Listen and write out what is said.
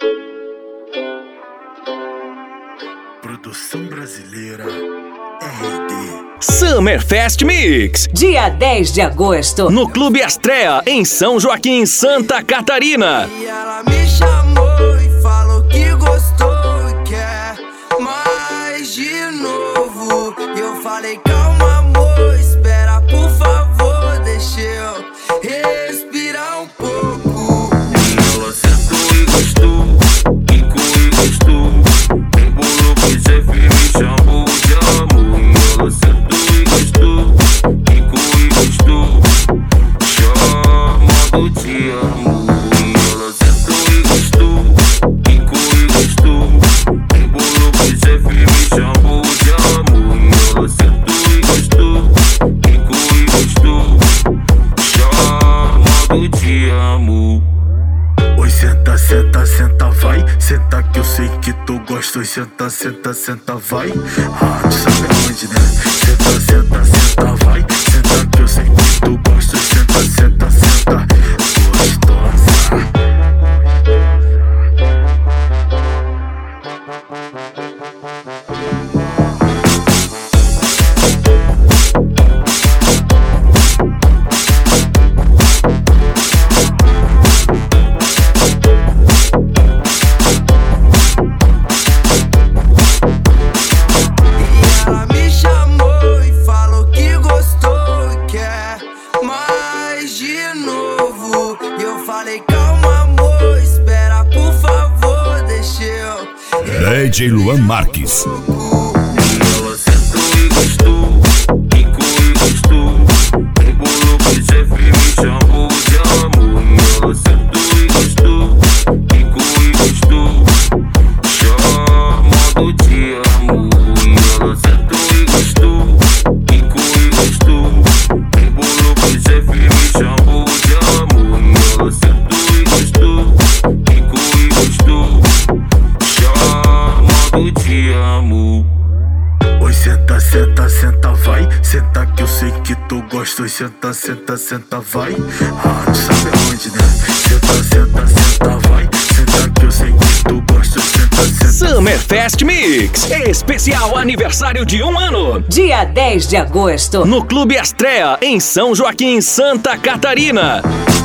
Produção brasileira RD. Summerfest Mix, dia 10 de agosto, no Clube Astrea, em São Joaquim, Santa Catarina. E ela me chamou e falou que gostou e quer mais de novo. E eu falei, calma amor, espera por favor, deixa eu respirar um pouco. E ela sentou e gostou, quicou e gostou, embolou com chefe, me chamou de amor. E ela sentou e gostou, quicou e gostou, chamando de amor. E ela sentou e gostou, quicou e gostou, embolou com chefe, me chamou de amor. E ela sentou e gostou, quicou e gostou, chamando de amor. Oi, senta, senta, senta, vai. Senta que eu sei que tu gosta. Oi, senta, senta, senta, vai. Ah, tu sabe aonde, né? Senta, senta, senta, vai. Senta que eu sei que tu gosta. Oi, senta, senta, senta, gostosa. DJ Luan Marques. Ela sentou e gostou, quicou e gostou, embolou com chefe, me chamou de amor. E ela sentou e gostou, quicou e gostou, chamando de amor. E ela sentou e gostou, quicou e gostou, embolou com chefe, me chamou de amor. E ela sentou e gostou, quicou e gostou, te amo. Oi, senta, senta, senta, vai. Senta que eu sei que tu gosta. Oi, senta, senta, senta, vai. Ah, tu sabe aonde, né? Senta, senta, senta, vai. Senta que eu sei que tu gosta. Oi, senta, senta. Summerfest Mix, especial aniversário de 1 ano, dia 10 de agosto, no Clube Astrea, em São Joaquim, Santa Catarina.